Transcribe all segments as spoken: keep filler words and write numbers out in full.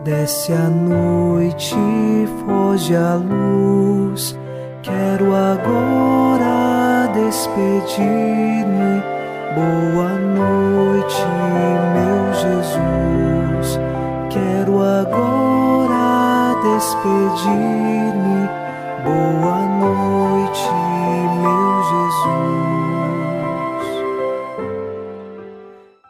Desce a noite, foge a luz. Quero agora despedir-me. Boa noite, meu Jesus. Quero agora despedir-me. Boa noite, meu Jesus.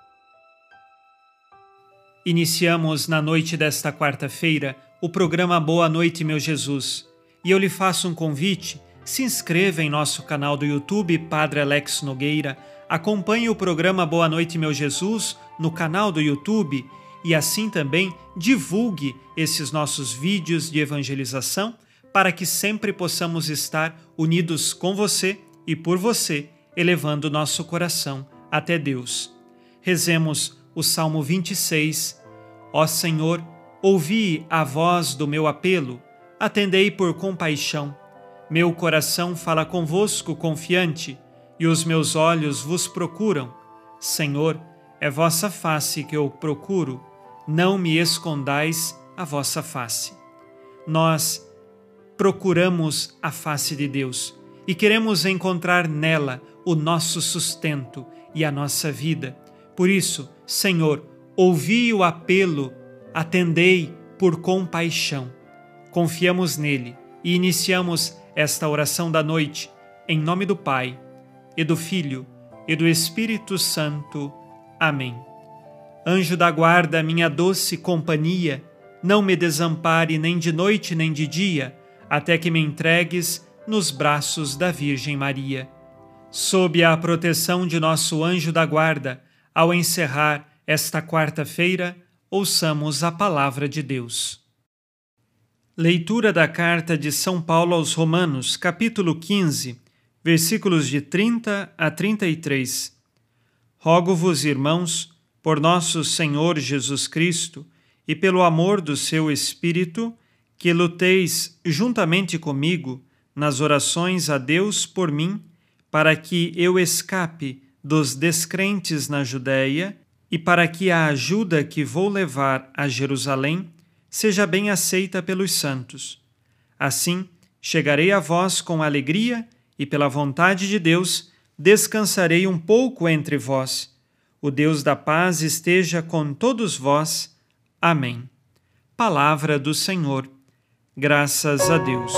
Iniciamos na noite desta quarta-feira o programa Boa Noite, meu Jesus. E eu lhe faço um convite: se inscreva em nosso canal do YouTube Padre Alex Nogueira, acompanhe o programa Boa Noite, meu Jesus no canal do YouTube e assim também divulgue esses nossos vídeos de evangelização para que sempre possamos estar unidos com você e por você, elevando nosso coração até Deus. Rezemos o Salmo vinte e seis. Ó Senhor, ouvi a voz do meu apelo, atendei por compaixão. Meu coração fala convosco confiante, e os meus olhos vos procuram. Senhor, é vossa face que eu procuro, não me escondais a vossa face. Nós procuramos a face de Deus e queremos encontrar nela o nosso sustento e a nossa vida. Por isso, Senhor, ouvi o apelo, atendei por compaixão. Confiamos nele e iniciamos esta oração da noite, em nome do Pai, e do Filho, e do Espírito Santo. Amém. Anjo da guarda, minha doce companhia, não me desampare nem de noite nem de dia, até que me entregues nos braços da Virgem Maria. Sob a proteção de nosso anjo da guarda, ao encerrar esta quarta-feira, ouçamos a palavra de Deus. Leitura da carta de São Paulo aos Romanos, capítulo quinze, versículos de trinta a trinta e três. Rogo-vos, irmãos, por nosso Senhor Jesus Cristo e pelo amor do seu Espírito, que luteis juntamente comigo nas orações a Deus por mim, para que eu escape dos descrentes na Judéia e para que a ajuda que vou levar a Jerusalém seja bem aceita pelos santos. Assim, chegarei a vós com alegria e, pela vontade de Deus, descansarei um pouco entre vós. O Deus da paz esteja com todos vós. Amém. Palavra do Senhor. Graças a Deus.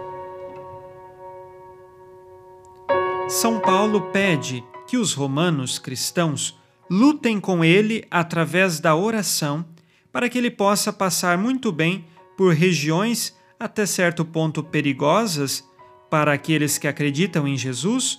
São Paulo pede que os romanos cristãos lutem com ele através da oração, para que ele possa passar muito bem por regiões até certo ponto perigosas para aqueles que acreditam em Jesus,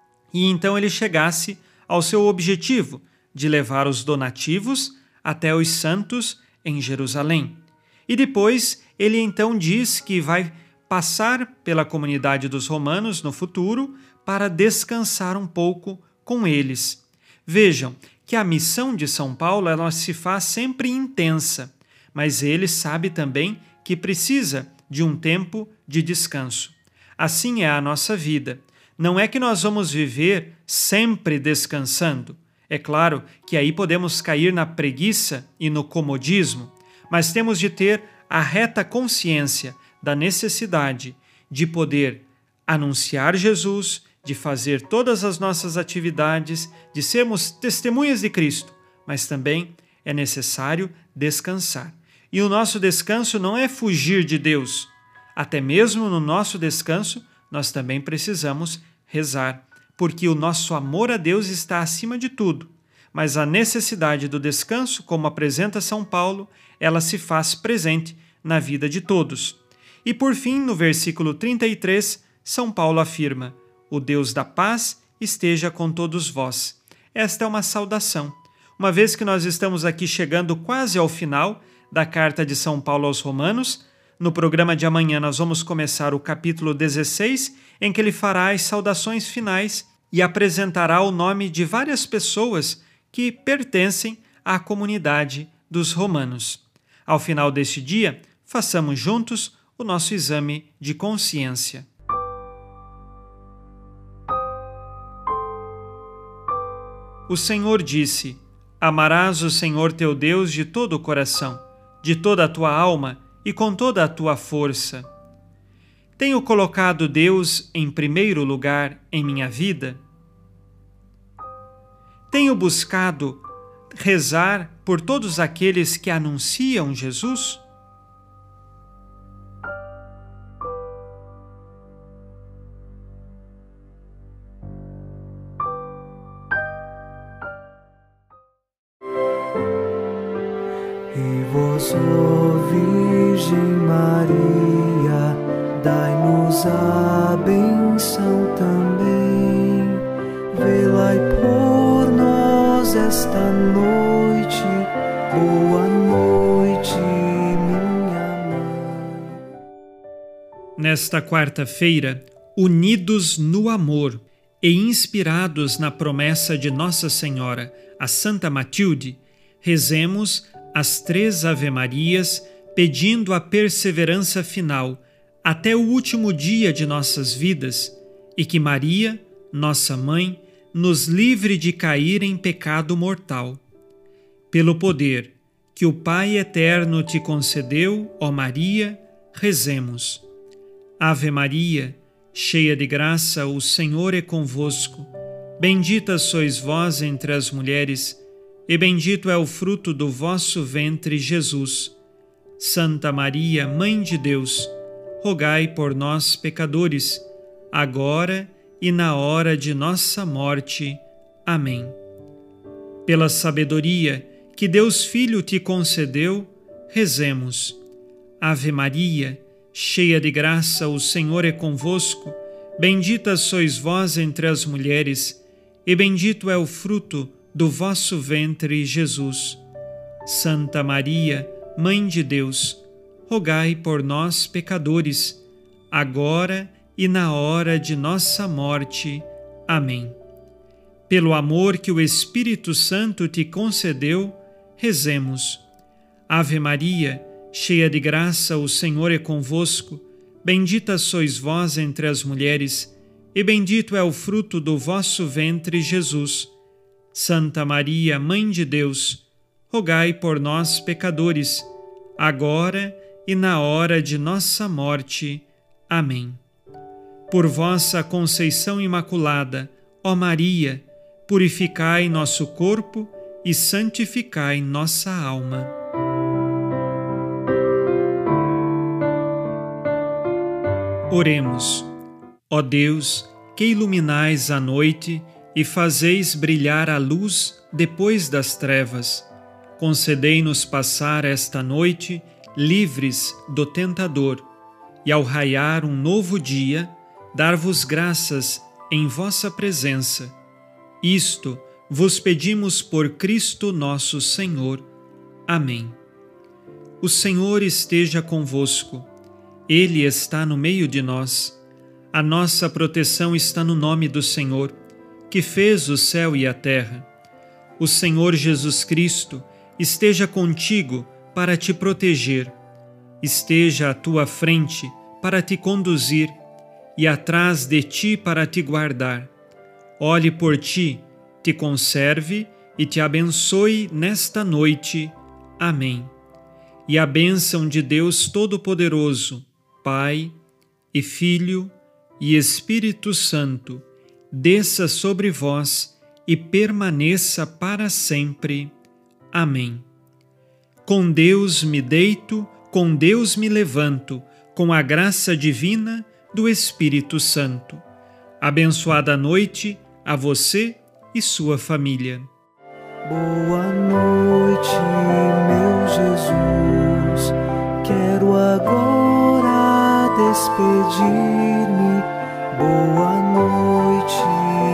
e então ele chegasse ao seu objetivo de levar os donativos até os santos em Jerusalém. E depois ele então diz que vai passar pela comunidade dos romanos no futuro para descansar um pouco com eles. Vejam que a missão de São Paulo ela se faz sempre intensa, mas ele sabe também que precisa de um tempo de descanso. Assim é a nossa vida. Não é que nós vamos viver sempre descansando. É claro que aí podemos cair na preguiça e no comodismo, mas temos de ter a reta consciência da necessidade de poder anunciar Jesus, de fazer todas as nossas atividades, de sermos testemunhas de Cristo, mas também é necessário descansar. E o nosso descanso não é fugir de Deus. Até mesmo no nosso descanso, nós também precisamos rezar, porque o nosso amor a Deus está acima de tudo. Mas a necessidade do descanso, como apresenta São Paulo, ela se faz presente na vida de todos. E por fim, no versículo trinta e três, São Paulo afirma: o Deus da paz esteja com todos vós. Esta é uma saudação. Uma vez que nós estamos aqui chegando quase ao final da carta de São Paulo aos Romanos, no programa de amanhã nós vamos começar o capítulo dezesseis, em que ele fará as saudações finais e apresentará o nome de várias pessoas que pertencem à comunidade dos romanos. Ao final deste dia, façamos juntos o nosso exame de consciência. O Senhor disse: amarás o Senhor teu Deus de todo o coração, de toda a tua alma e com toda a tua força. Tenho colocado Deus em primeiro lugar em minha vida? Tenho buscado rezar por todos aqueles que anunciam Jesus? E vós, ó Virgem Maria, dai-nos a benção também. Velai por nós esta noite. Boa noite, minha mãe. Nesta quarta-feira, unidos no amor e inspirados na promessa de Nossa Senhora, a Santa Matilde, rezemos as três Ave-Marias, pedindo a perseverança final até o último dia de nossas vidas e que Maria, nossa Mãe, nos livre de cair em pecado mortal. Pelo poder que o Pai Eterno te concedeu, ó Maria, rezemos. Ave Maria, cheia de graça, o Senhor é convosco. Bendita sois vós entre as mulheres, e bendito é o fruto do vosso ventre, Jesus. Santa Maria, Mãe de Deus, rogai por nós, pecadores, agora e na hora de nossa morte. Amém. Pela sabedoria que Deus Filho te concedeu, rezemos. Ave Maria, cheia de graça, o Senhor é convosco. Bendita sois vós entre as mulheres, e bendito é o fruto do vosso ventre, Jesus. Santa Maria, Mãe de Deus, rogai por nós, pecadores, agora e na hora de nossa morte. Amém. Pelo amor que o Espírito Santo te concedeu, rezemos. Ave Maria, cheia de graça, o Senhor é convosco. Bendita sois vós entre as mulheres, e bendito é o fruto do vosso ventre, Jesus. Santa Maria, Mãe de Deus, rogai por nós, pecadores, agora e na hora de nossa morte. Amém. Por vossa conceição imaculada, ó Maria, purificai nosso corpo e santificai nossa alma. Oremos. Ó Deus, que iluminais a noite e fazeis brilhar a luz depois das trevas, concedei-nos passar esta noite livres do tentador, e ao raiar um novo dia, dar-vos graças em vossa presença. Isto vos pedimos por Cristo nosso Senhor. Amém. O Senhor esteja convosco. Ele está no meio de nós. A nossa proteção está no nome do Senhor, que fez o céu e a terra. O Senhor Jesus Cristo esteja contigo para te proteger, esteja à tua frente para te conduzir e atrás de ti para te guardar. Olhe por ti, te conserve e te abençoe nesta noite. Amém. E a bênção de Deus Todo-Poderoso, Pai e Filho e Espírito Santo, desça sobre vós e permaneça para sempre. Amém. Com Deus me deito, com Deus me levanto, com a graça divina do Espírito Santo. Abençoada noite a você e sua família. Boa noite, meu Jesus. Quero agora despedir-me. Boa noite,